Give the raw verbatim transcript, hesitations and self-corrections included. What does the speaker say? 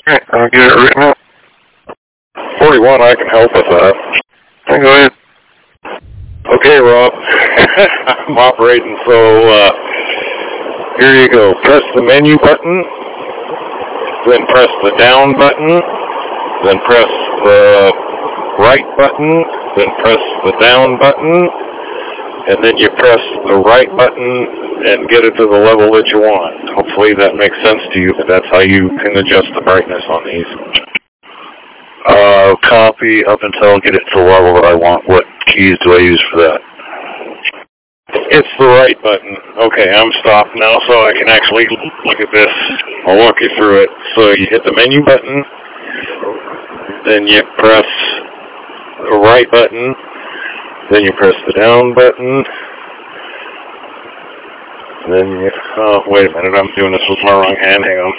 Okay, I'll get it written up. forty-one, I can help with that. Okay, go ahead. Okay, Rob. I'm operating, so uh, here you go. Press the menu button, then press the down button, then press the right button, then press the down button, and then you press the right button and get it to the level that you want. Hopefully that makes sense to you, but that's how you can adjust the brightness on these. Uh, copy up until I get it to the level that I want. What keys do I use for that? It's the right button. Okay, I'm stopped now, so I can actually look at this. I'll walk you through it. So you hit the menu button, then you press the right button, then you press the down button, then you, oh, wait a minute, I'm doing this with my wrong hand, hang on.